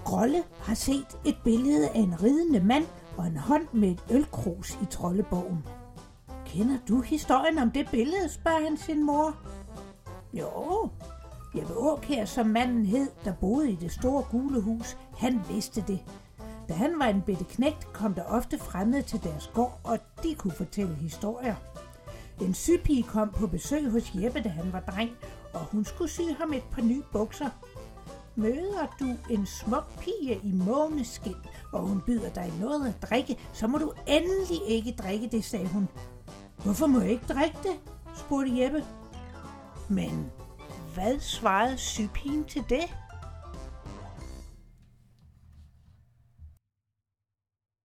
Grolle har set et billede af en ridende mand og en hånd med et ølkrus i Troldebogen. Kender du historien om det billede, spørger han sin mor. Jo, Jeppe Aakjær, som manden hed, der boede i det store gule hus, han vidste det. Da han var en bitte knægt, kom der ofte fremmede til deres gård, og de kunne fortælle historier. En sypige kom på besøg hos Jeppe, da han var dreng, og hun skulle sy ham et par nye bukser. Møder du en smuk pige i måneskin, og hun byder dig noget at drikke, så må du endelig ikke drikke det, sagde hun. Hvorfor må jeg ikke drikke det? Spurgte Jeppe. Men hvad svarede sypigen til det?